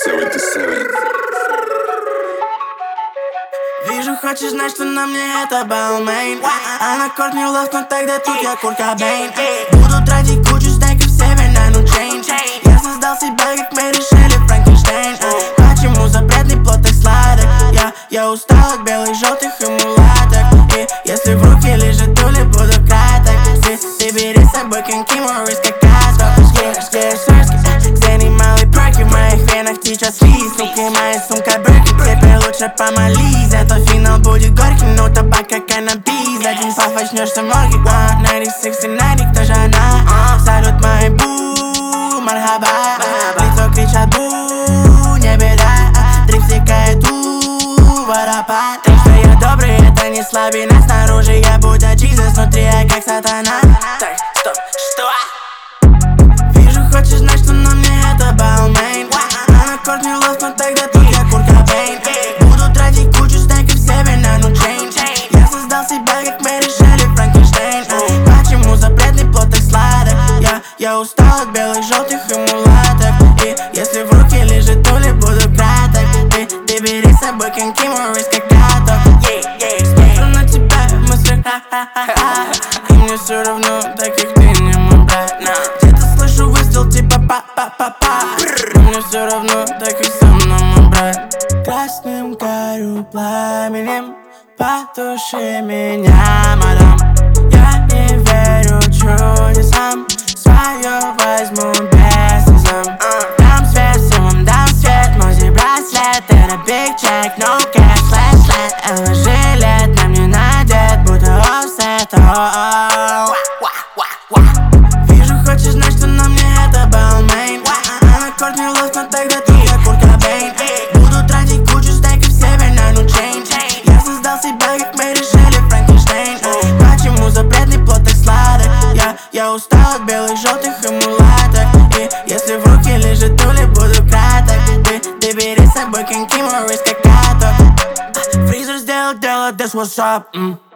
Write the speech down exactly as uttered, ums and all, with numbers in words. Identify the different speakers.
Speaker 1: семьдесят семь.
Speaker 2: Вижу, хочешь знать, что на мне это Balmain. А на корт не улов, но тогда тут я Курт Кобейн. Буду тратить кучу стейков себе на ну change. Я создал себя, как мы решили Франкенштейн. Почему запретный плод так сладок? Я, я устал от белых, желтых и мулаток. И если в руке лежит дули, буду краток. Ты, ты бери с собой коньки, Моррис как каско. Скер, сорски, Зенни, малый перки. В моих венах течет слиз. Сука, моя сумка Берки. Теперь лучше помолись. Зато финал будет горьким, но табак как каннабис. Один паф, очнешься в морге. девяносто шесть девяносто, кто же она? Салют мои бу, мархаба. Лицо кричат бу, не беда. Дрифт стекает у водопад. Так что я добрый, это не слабина. Снаружи я будто Jesus, внутри я как сатана. Так, стоп, что? Вижу, хочешь знать, что на мне это Balmain. А на корт не лов, но тогда тут я Курт Кобейн. Буду тратить кучу стейков себе на ну change. Я создал себя, как мы решили Франкенштейн. Почему запретный плод так сладок? Я, я устал от белых, желтых и мулаток. И если в руке лежит дули, буду краток. Ты, ты бери с собой коньки, Моррис как каток. Смотрю на тебя в мыслях, ха-ха-ха. И мне все равно, так как ты не мой брат. Где-то слышу выстрел типа па-па-па-па. Мне все равно, так как со мной мой брат. Красным горю пламенем, потуши меня, мадам. Я не верю чудесам, свое возьму без изъян. Дам свет, всем дам свет, мой браслет. Это big check, no cash, slash, slash. Это жилет на мне надет, будто offset. Вижу, хочешь знать, что на мне это Balmain. А на корт не лов, но тогда тут я Курт Кобейн. Буду тратить кучу стейков себе на ну change. Я создал себя, как мы решили Франкенштейн. Почему запретный плод так сладок? Я, я устал от белых, желтых и мулаток. И если в руке лежит дули, буду краток. Ты, ты бери с собой коньки, Моррис как каток. Фризер сделал дело, this what's up.